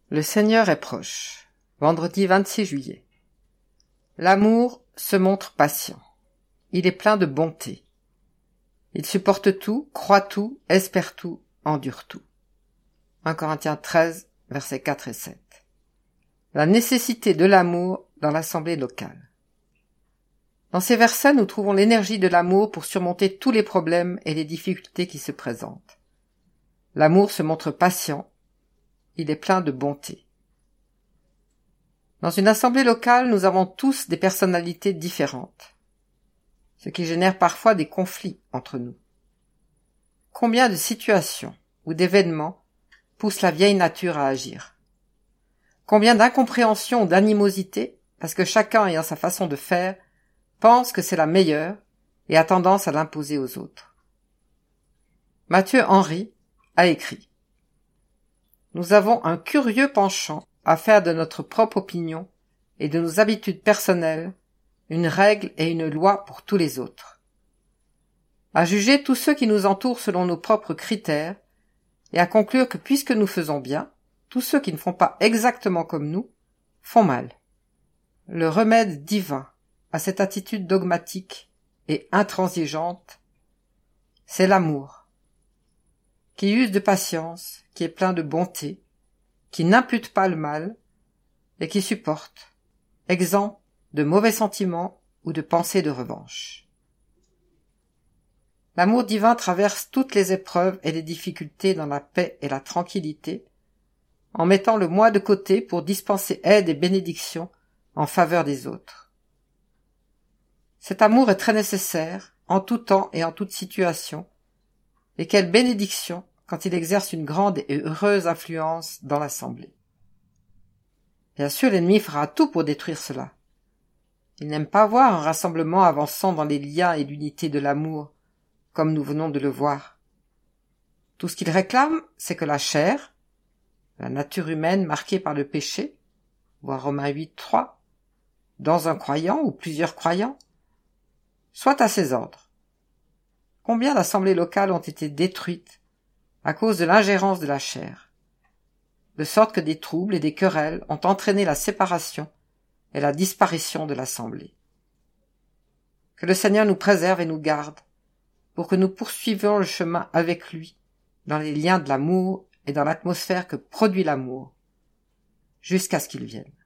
Le Seigneur est proche. Vendredi 26 juillet. L'amour se montre patient. Il est plein de bonté. Il supporte tout, croit tout, espère tout, endure tout. 1 Corinthiens 13, versets 4 et 7. La nécessité de l'amour dans l'assemblée locale. Dans ces versets, nous trouvons l'énergie de l'amour pour surmonter tous les problèmes et les difficultés qui se présentent. L'amour se montre patient. Il est plein de bonté. Dans une assemblée locale, nous avons tous des personnalités différentes, ce qui génère parfois des conflits entre nous. Combien de situations ou d'événements poussent la vieille nature à agir? Combien d'incompréhension ou d'animosité, parce que chacun ayant sa façon de faire, pense que c'est la meilleure et a tendance à l'imposer aux autres. Mathieu Henry a écrit: nous avons un curieux penchant à faire de notre propre opinion et de nos habitudes personnelles une règle et une loi pour tous les autres. À juger tous ceux qui nous entourent selon nos propres critères et à conclure que puisque nous faisons bien, tous ceux qui ne font pas exactement comme nous font mal. Le remède divin à cette attitude dogmatique et intransigeante, c'est l'amour, qui use de patience, qui est plein de bonté, qui n'impute pas le mal et qui supporte, exempt de mauvais sentiments ou de pensées de revanche. L'amour divin traverse toutes les épreuves et les difficultés dans la paix et la tranquillité, en mettant le moi de côté pour dispenser aide et bénédiction en faveur des autres. Cet amour est très nécessaire en tout temps et en toute situation, et quelle bénédiction quand il exerce une grande et heureuse influence dans l'assemblée. Bien sûr, l'ennemi fera tout pour détruire cela. Il n'aime pas voir un rassemblement avançant dans les liens et l'unité de l'amour, comme nous venons de le voir. Tout ce qu'il réclame, c'est que la chair, la nature humaine marquée par le péché, voir Romains 8, 3, dans un croyant ou plusieurs croyants, soit à ses ordres. Combien d'assemblées locales ont été détruites à cause de l'ingérence de la chair, de sorte que des troubles et des querelles ont entraîné la séparation et la disparition de l'assemblée. Que le Seigneur nous préserve et nous garde, pour que nous poursuivions le chemin avec lui, dans les liens de l'amour et dans l'atmosphère que produit l'amour, jusqu'à ce qu'il vienne.